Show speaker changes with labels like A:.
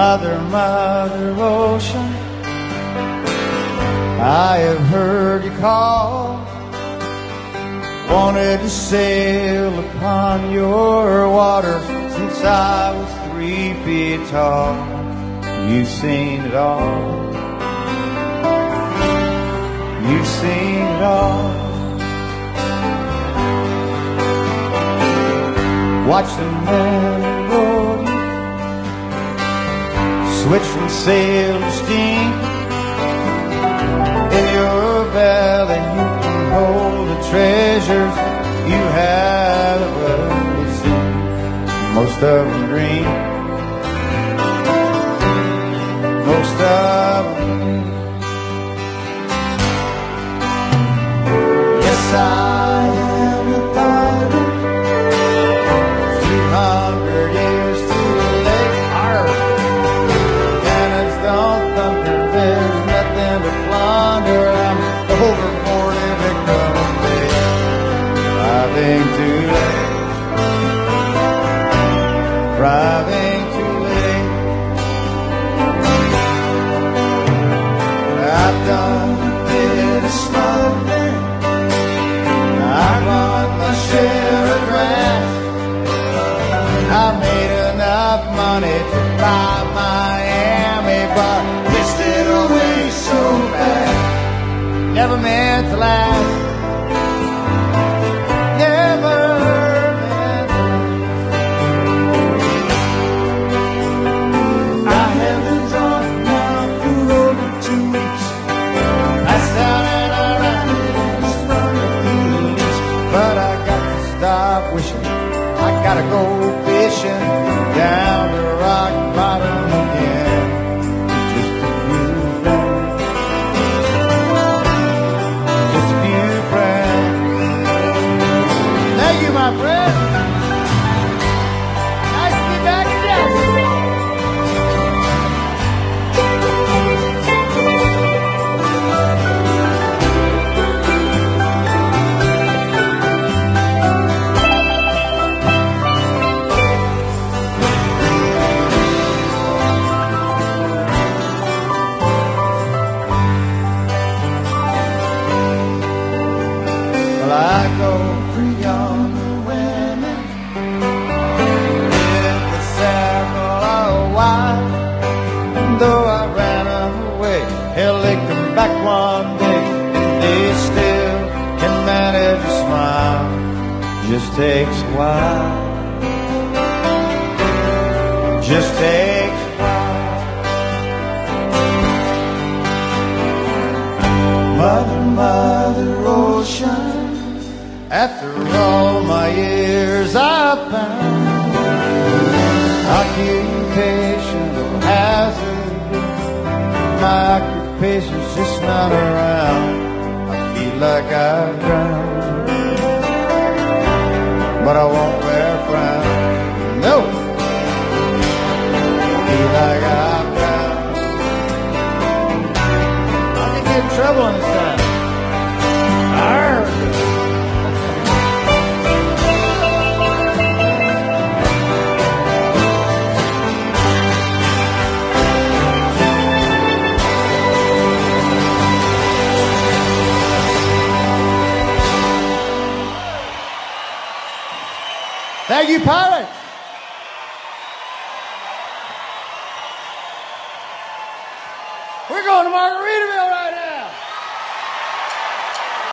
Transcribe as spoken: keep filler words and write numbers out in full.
A: Mother, Mother Ocean, I have heard you call. Wanted to sail upon your waters since I was three feet tall. You've seen it all. You've seen it all. Watch the men roll you, switch from sail to steam. In your belly you can hold the treasures you haven't seen. Most of them dream, most of them dream. Yes, I am a pirate, three hundred years too late. Cannons don't thunder, there's nothing to plunder. I'm over forty victim of fate, driving too late, driving too late. I've done a bit of smuggling, I run my share of grass. I made enough money to buy Miami, but pissed it away so bad. Never meant to last. Never meant to last. I have been drunk now for over two weeks. Passed out and I ran and sprung a few leaks. But I got to stop wishing. I gotta go fishing down the rock bottom again. Just a few friends, just a few friends. Thank you, my friend. Nice to be back in Jackson. I go for younger women with the saddle of wine. And though I ran away, hell, they come back one day and they still can manage a smile. Just takes a while. Just takes a while. Mother, Mother Ocean, after all my years I found occupation no hazard. My occupation's just not around. I feel like I've drowned, but I won't wear a frown. No, I feel like I've drowned. I can get in trouble on this time. Arrgh. Thank you, pirates. We're going to Margaritaville right now.